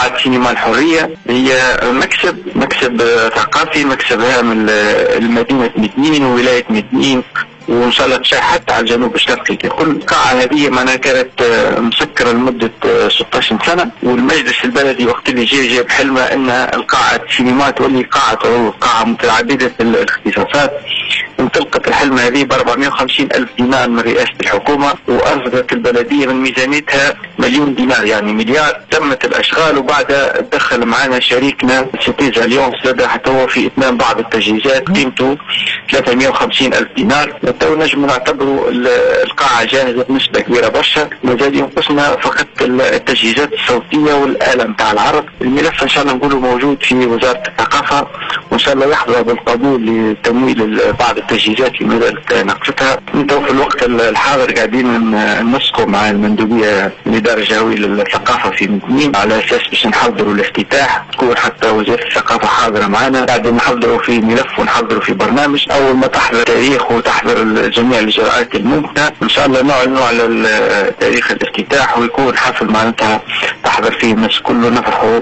قاعة سينما الحرية. هي مكسب ثقافي، مكسب هام لمدينة متنين وولاية متنين، وان شاء الله تشاع حتى على الجنوب الشرقي. كل القاعة هذه معنا كانت مسكرة لمدة 16 سنة، والمجلس البلدي وقت اللي جاب حلمه ان القاعة السينما تولي قاعة متعددة الاختصاصات. انطلقت الحلمة هذه ب 450 ألف دينار من رئاسة الحكومة، وأصدرت البلدية من ميزانيتها مليون دينار، يعني مليار. تمت الأشغال، وبعدها دخل معنا شريكنا سيتيزا اليوم زاد حتى هو في إتمام بعض التجهيزات قيمته 350 ألف دينار. تو نجم نعتبروا القاعة جاهزة بنسبة كبيرة برشا، مازال ينقصنا فقط التجهيزات الصوتية والآلة نتاع العرض. الملف إن شاء الله نقوله موجود في وزارة الثقافة، وإن شاء الله يحظى بالقبول لتمويل بعض التجهيزات اللي مازالت ناقصتها. انتو في الوقت الحاضر قاعدين نسقوا مع المندوبية الإدارة الجهوية للثقافة في متنين على أساس باش نحضروا الافتتاح، تكون حتى وزارة الثقافة حاضرة معنا. قاعدين نحضروا في ملف ونحضروا في برنامج. أول ما تحضر تاريخ وتحضر جميع الإجراءات الممكنة إن شاء الله نعلنوا على تاريخ الافتتاح، ويكون حفل معناتها تحضر فيه الناس كله نفرحوا.